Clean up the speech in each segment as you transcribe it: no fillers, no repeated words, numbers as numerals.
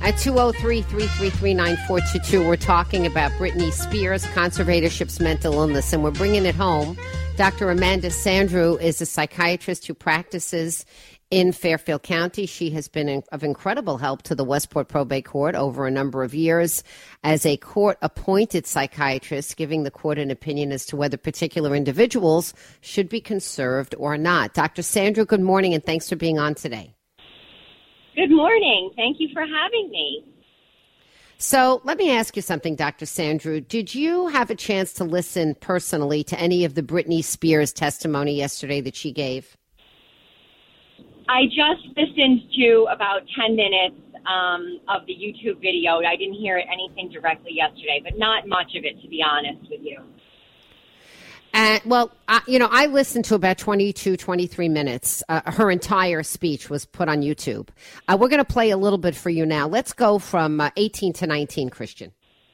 At 203-333-9422, we're talking about Britney Spears' conservatorship's mental illness, and we're bringing it home. Dr. Amanda Sandrew is a psychiatrist who practices in Fairfield County. She has been of incredible help to the Westport Probate Court over a number of years as a court-appointed psychiatrist, giving the court an opinion as to whether particular individuals should be conserved or not. Dr. Sandrew, good morning, and thanks for being on today. Good morning. Thank you for having me. So let me ask you something, Dr. Sandrew. Did you have a chance to listen personally to any of the Britney Spears testimony yesterday that she gave? I just listened to about 10 minutes of the YouTube video. I didn't hear anything directly yesterday, but not much of it, to be honest with you. I listened to about 22, 23 minutes. Her entire speech was put on YouTube. We're going to play a little bit for you now. Let's go from 18 to 19, Christian.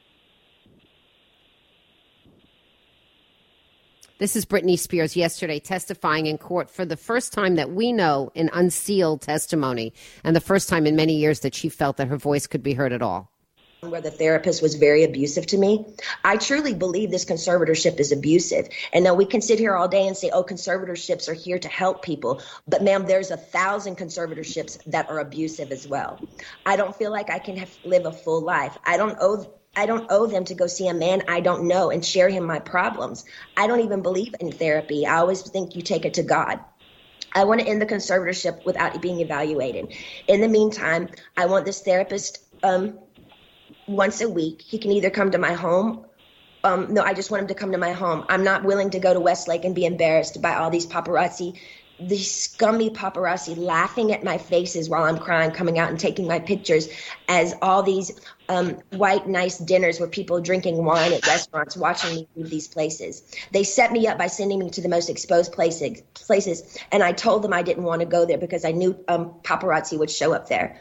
This is Britney Spears yesterday testifying in court for the first time that we know in unsealed testimony, and the first time in many years that she felt that her voice could be heard at all. Where the therapist was very abusive to me. I truly believe this conservatorship is abusive. And now we can sit here all day and say, oh, conservatorships are here to help people. But ma'am, there's 1,000 conservatorships that are abusive as well. I don't feel like I can live a full life. I don't owe them to go see a man I don't know and share him my problems. I don't even believe in therapy. I always think you take it to God. I want to end the conservatorship without being evaluated. In the meantime, I want this therapist once a week. He can either come to my home. No, I just want him to come to my home. I'm not willing to go to Westlake and be embarrassed by all these paparazzi, these scummy paparazzi laughing at my faces while I'm crying, coming out and taking my pictures as all these white, nice dinners with people drinking wine at restaurants, watching me leave these places. They set me up by sending me to the most exposed places, and I told them I didn't want to go there because I knew paparazzi would show up there.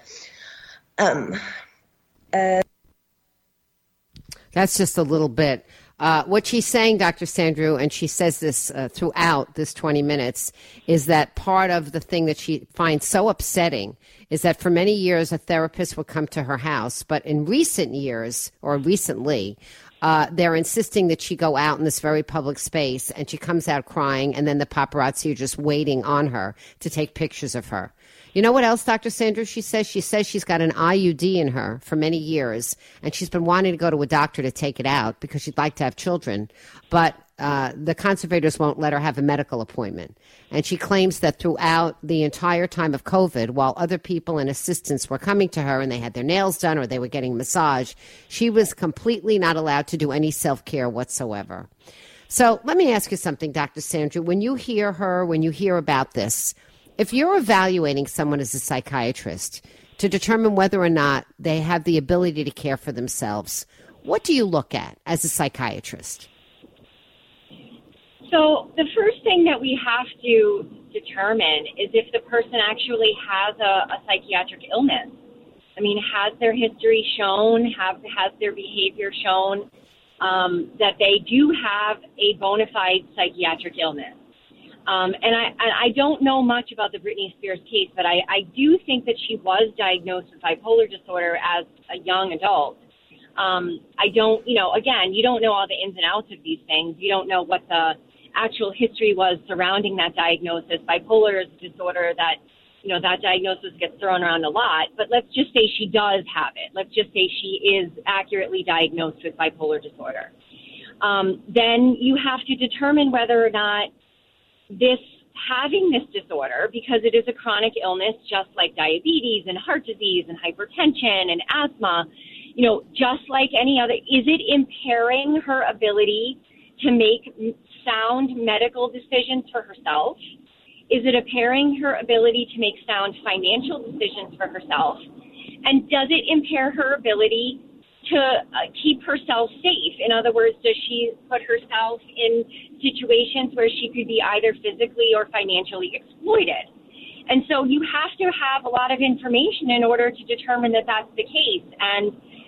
That's just a little bit. What she's saying, Dr. Sandrew, and she says this throughout this 20 minutes, is that part of the thing that she finds so upsetting is that for many years a therapist would come to her house, but in recent years, or recently, they're insisting that she go out in this very public space, and she comes out crying, and then the paparazzi are just waiting on her to take pictures of her. You know what else, Dr. Sandrew, she says? She says she's got an IUD in her for many years, and she's been wanting to go to a doctor to take it out because she'd like to have children, but the conservators won't let her have a medical appointment. And she claims that throughout the entire time of COVID, while other people and assistants were coming to her and they had their nails done or they were getting a massage, she was completely not allowed to do any self-care whatsoever. So let me ask you something, Dr. Sandrew. When you hear her, when you hear about this, if you're evaluating someone as a psychiatrist to determine whether or not they have the ability to care for themselves, what do you look at as a psychiatrist? So the first thing that we have to determine is if the person actually has a psychiatric illness. I mean, has their history shown, has their behavior shown that they do have a bona fide psychiatric illness? And I don't know much about the Britney Spears case, but I do think that she was diagnosed with bipolar disorder as a young adult. I don't, again, you don't know all the ins and outs of these things. You don't know what the actual history was surrounding that diagnosis. Bipolar is a disorder that, that diagnosis gets thrown around a lot. But let's just say she does have it. Let's just say she is accurately diagnosed with bipolar disorder. Then you have to determine whether or not having this disorder, because it is a chronic illness, just like diabetes and heart disease and hypertension and asthma, just like any other, is it impairing her ability to make sound medical decisions for herself? Is it impairing her ability to make sound financial decisions for herself? And does it impair her ability to keep herself safe? In other words, does she put herself in situations where she could be either physically or financially exploited? And so you have to have a lot of information in order to determine that that's the case. And,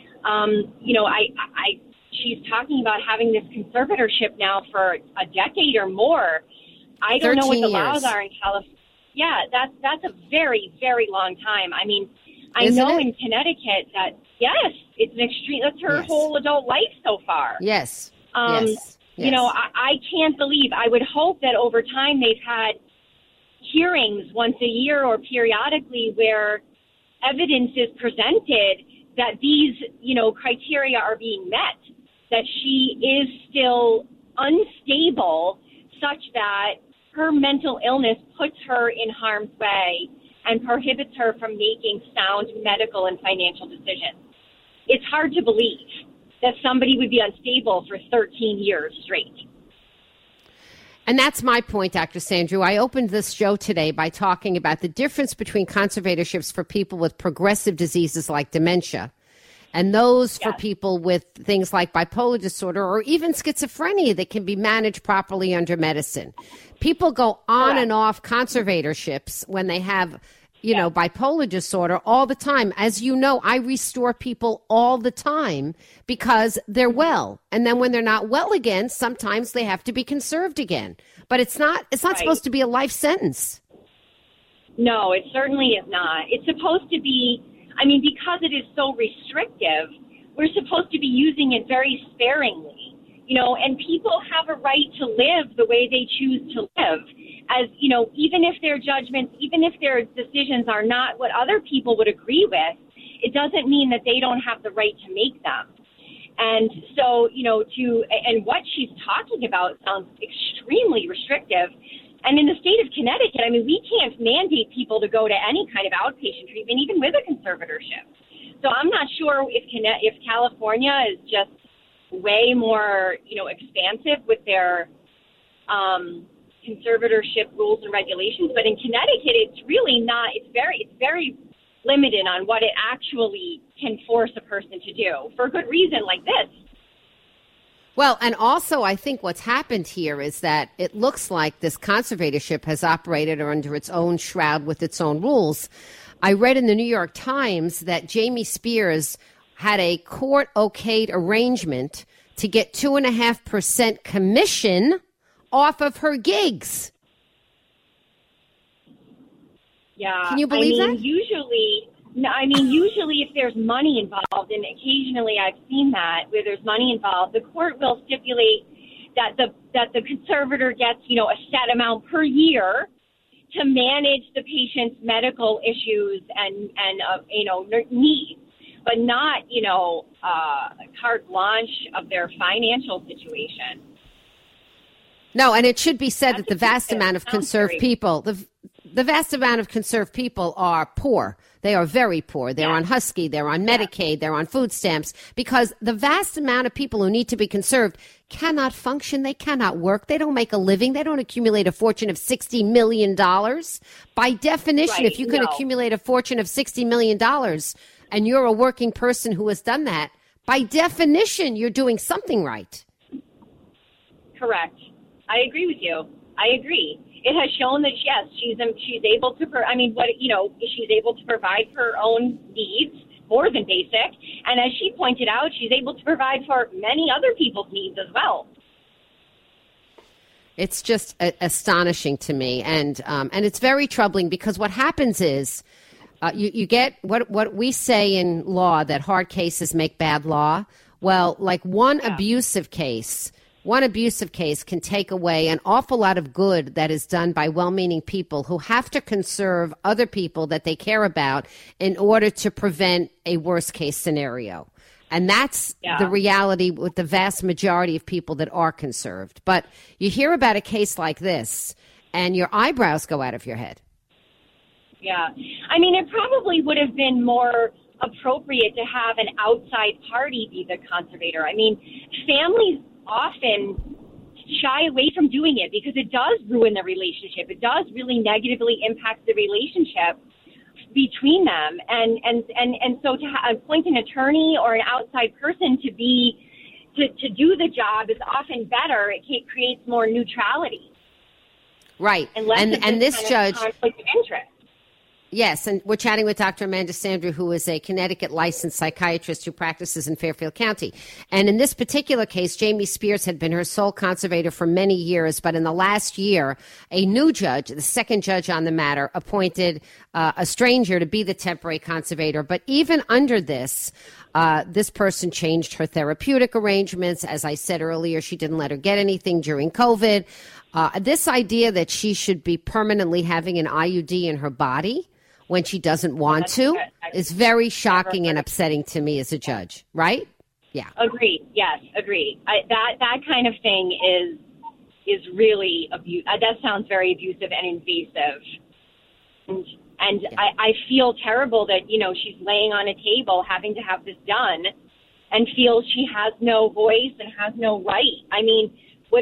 she's talking about having this conservatorship now for a decade or more. I don't know what the laws are in California. Yeah, that's a very, very long time. I mean, I Isn't know it? in Connecticut that, yes, it's an extreme, that's her Yes. whole adult life so far. Yes. Yes. Yes. You know, I can't believe, I would hope that over time they've had hearings once a year or periodically where evidence is presented that these, criteria are being met, that she is still unstable such that her mental illness puts her in harm's way and prohibits her from making sound medical and financial decisions. It's hard to believe that somebody would be unstable for 13 years straight. And that's my point, Dr. Sandru. I opened this show today by talking about the difference between conservatorships for people with progressive diseases like dementia and those for people with things like bipolar disorder or even schizophrenia that can be managed properly under medicine. People go on and off conservatorships when they have, bipolar disorder all the time. As you know, I restore people all the time because they're well. And then when they're not well again, sometimes they have to be conserved again. But it's not supposed to be a life sentence. No, it certainly is not. It's supposed to be, because it is so restrictive, we're supposed to be using it very sparingly, and people have a right to live the way they choose to live. As, even if their judgments, even if their decisions are not what other people would agree with, it doesn't mean that they don't have the right to make them. And so, and what she's talking about sounds extremely restrictive. And in the state of Connecticut, we can't mandate people to go to any kind of outpatient treatment, even with a conservatorship. So I'm not sure if California is just way more, expansive with their conservatorship rules and regulations. But in Connecticut, it's really not. It's very limited on what it actually can force a person to do for a good reason like this. Well, and also I think what's happened here is that it looks like this conservatorship has operated under its own shroud with its own rules. I read in the New York Times that Jamie Spears had a court-okayed arrangement to get 2.5% commission off of her gigs. Yeah. Can you believe that? Usually if there's money involved, and occasionally I've seen that where there's money involved, the court will stipulate that the conservator gets, a set amount per year to manage the patient's medical issues and needs, but not, carte blanche of their financial situation. No, and it should be said that the vast amount of conserved people, the vast amount of conserved people are poor. They are very poor. They're on Husky. They're on Medicaid. They're on food stamps because the vast amount of people who need to be conserved cannot function. They cannot work. They don't make a living. They don't accumulate a fortune of $60 million. By definition, if you can accumulate a fortune of $60 million and you're a working person who has done that, by definition, you're doing something right. Correct. I agree with you. I agree. It has shown that yes, she's able to. She's able to provide her own needs, more than basic, and as she pointed out, she's able to provide for many other people's needs as well. It's just astonishing to me, and it's very troubling because what happens is you get what we say in law that hard cases make bad law. Well, like one abusive case can take away an awful lot of good that is done by well-meaning people who have to conserve other people that they care about in order to prevent a worst-case scenario. And that's the reality with the vast majority of people that are conserved. But you hear about a case like this, and your eyebrows go out of your head. Yeah. It probably would have been more appropriate to have an outside party be the conservator. Families often shy away from doing it because it does ruin the relationship. It does really negatively impact the relationship between them. And so to appoint an attorney or an outside person to do the job is often better. It creates more neutrality. Right. And this judge conflict of interest. Yes, and we're chatting with Dr. Amanda Sandrew, who is a Connecticut licensed psychiatrist who practices in Fairfield County. And in this particular case, Jamie Spears had been her sole conservator for many years, but in the last year, a new judge, the second judge on the matter, appointed a stranger to be the temporary conservator. But even under this, this person changed her therapeutic arrangements. As I said earlier, she didn't let her get anything during COVID. This idea that she should be permanently having an IUD in her body when she doesn't want to is very shocking and upsetting to me as a judge, right? Yeah. Agreed. Yes, agreed. That kind of thing is really that sounds very abusive and invasive. And yeah. I feel terrible that, she's laying on a table having to have this done and feels she has no voice and has no right. I mean,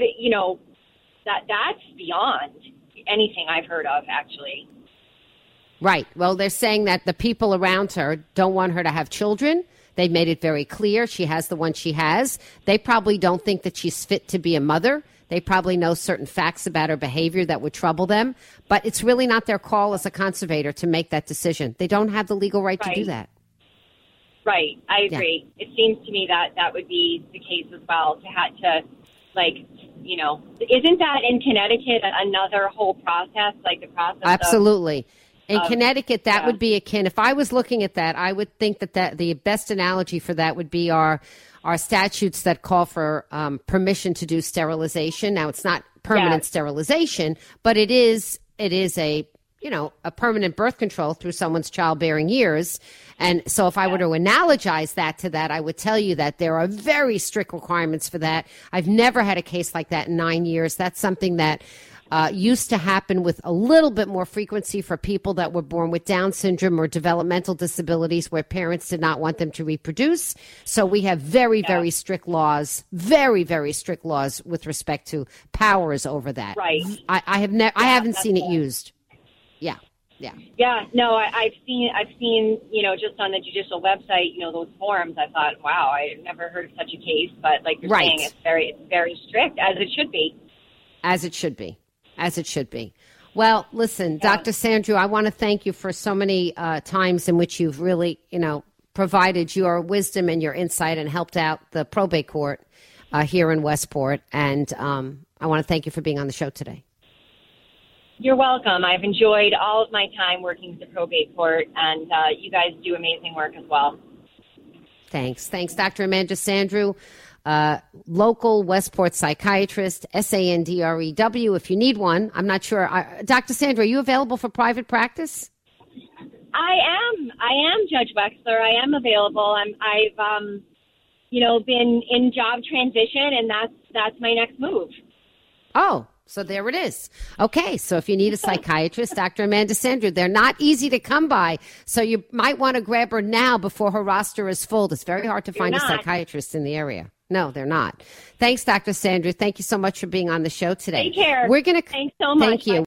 that's beyond anything I've heard of, actually. Right. Well, they're saying that the people around her don't want her to have children. They've made it very clear she has the one she has. They probably don't think that she's fit to be a mother. They probably know certain facts about her behavior that would trouble them. But it's really not their call as a conservator to make that decision. They don't have the legal right to do that. Right. I agree. Yeah. It seems to me that would be the case as well, isn't that in Connecticut another whole process, like the process Absolutely. In Connecticut, that would be akin. If I was looking at that, I would think that the best analogy for that would be our statutes that call for permission to do sterilization. Now, it's not permanent sterilization, but it is a permanent birth control through someone's childbearing years. And so if I were to analogize that to that, I would tell you that there are very strict requirements for that. I've never had a case like that in 9 years. That's something that used to happen with a little bit more frequency for people that were born with Down syndrome or developmental disabilities where parents did not want them to reproduce. So we have very, very strict laws, very, very strict laws with respect to powers over that. Right. I haven't seen it used. Yeah. Yeah. Yeah. No, I've seen, just on the judicial website, those forms. I thought, wow, I've never heard of such a case. But like you're saying, it's very strict, as it should be. As it should be. As it should be. Well, listen, Dr. Sandrew, I want to thank you for so many times in which you've really, provided your wisdom and your insight and helped out the probate court here in Westport. And I want to thank you for being on the show today. You're welcome. I've enjoyed all of my time working with the probate court, and you guys do amazing work as well. Thanks. Thanks, Dr. Amanda Sandrew. Local Westport psychiatrist, Sandrew, if you need one. I'm not sure. Dr. Sandra, are you available for private practice? I am, Judge Wexler. I am available. I've been in job transition, and that's my next move. Oh, so there it is. Okay, so if you need a psychiatrist, Dr. Amanda Sandrew, they're not easy to come by, so you might want to grab her now before her roster is full. It's very hard to find a psychiatrist in the area. No, they're not. Thanks, Dr. Sandrew. Thank you so much for being on the show today. Take care. Thanks so much. Thank you.